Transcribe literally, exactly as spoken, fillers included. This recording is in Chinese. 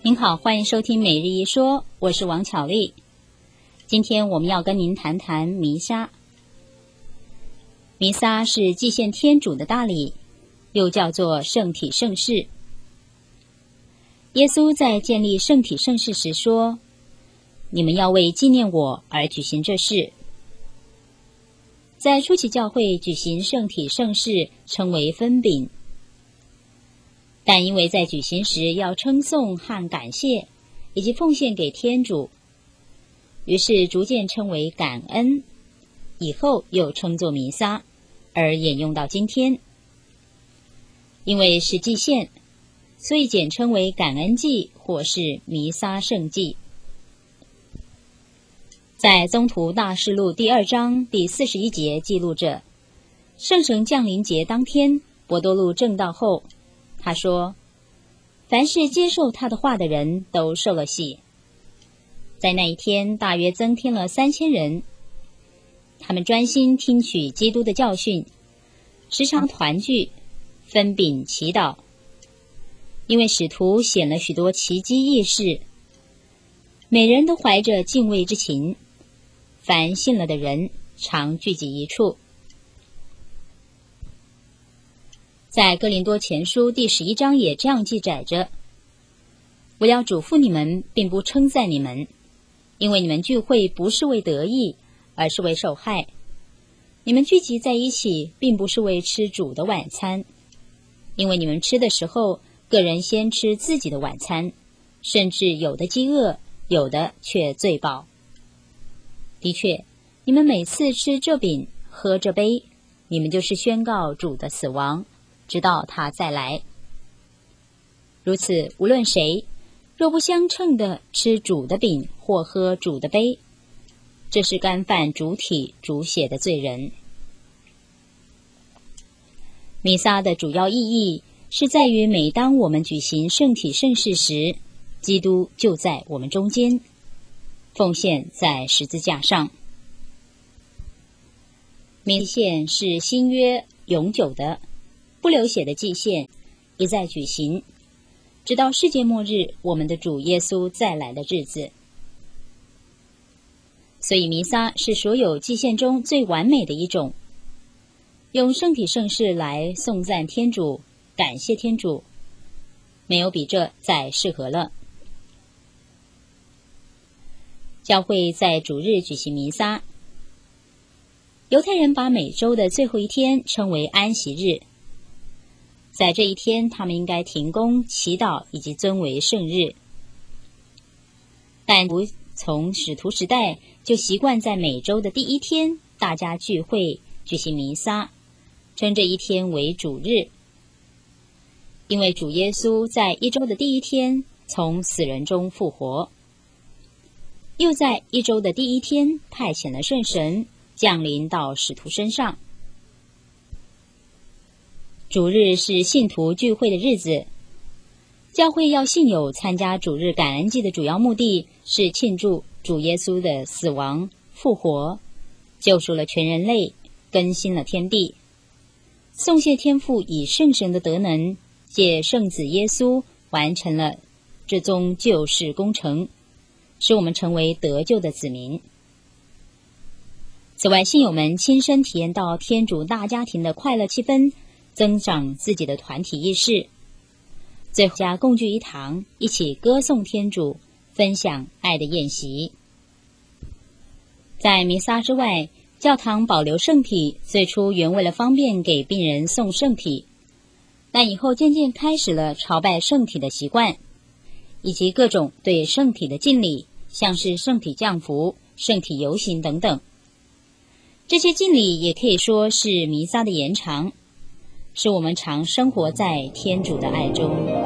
您好，欢迎收听每日一说，我是王巧丽。今天我们要跟您谈谈弥撒。弥撒是祭献天主的大礼，又叫做圣体圣事。耶稣在建立圣体圣事时说：你们要为纪念我而举行这事。在初期教会举行圣体圣事称为分饼，但因为在举行时要称颂和感谢以及奉献给天主，于是逐渐称为感恩，以后又称作弥撒，而沿用到今天。因为是祭献，所以简称为感恩祭或是弥撒圣祭。在宗徒大事录第二章第四十一节记录着，圣神降临节当天，伯多禄正道后，他说：凡是接受他的话的人都受了洗。在那一天大约增添了三千人，他们专心听取基督的教训，时常团聚，分饼祈祷。因为使徒显了许多奇迹异事，每人都怀着敬畏之情，凡信了的人常聚集一处。在哥林多前书第十一章也这样记载着：我要嘱咐你们，并不称赞你们，因为你们聚会不是为得益，而是为受害。你们聚集在一起，并不是为吃主的晚餐，因为你们吃的时候，个人先吃自己的晚餐，甚至有的饥饿，有的却醉饱。的确，你们每次吃这饼，喝这杯，你们就是宣告主的死亡，直到他再来。如此，无论谁若不相称的吃主的饼或喝主的杯，这是干犯主体主血的罪人。弥撒的主要意义是在于，每当我们举行圣体圣事时，基督就在我们中间，奉献在十字架上。弥献是新约永久的不流血的祭献，一再举行，直到世界末日，我们的主耶稣再来的日子。所以弥撒是所有祭献中最完美的一种，用圣体圣事来颂赞天主，感谢天主，没有比这再适合了。教会在主日举行弥撒。犹太人把每周的最后一天称为安息日，在这一天他们应该停工、祈祷以及尊为圣日。但从使徒时代就习惯在每周的第一天大家聚会举行弥撒，称这一天为主日。因为主耶稣在一周的第一天从死人中复活，又在一周的第一天派遣了圣神降临到使徒身上。主日是信徒聚会的日子，教会要信友参加主日感恩祭的主要目的是庆祝主耶稣的死亡、复活，救赎了全人类，更新了天地，颂谢天父以圣神的德能，借圣子耶稣完成了这宗救世工程，使我们成为得救的子民。此外，信友们亲身体验到天主大家庭的快乐气氛，增长自己的团体意识，最后家共聚一堂，一起歌颂天主，分享爱的宴席。在弥撒之外，教堂保留圣体，最初原为了方便给病人送圣体，但以后渐渐开始了朝拜圣体的习惯，以及各种对圣体的敬礼，像是圣体降福、圣体游行等等。这些敬礼也可以说是弥撒的延长，使我们常生活在天主的爱中。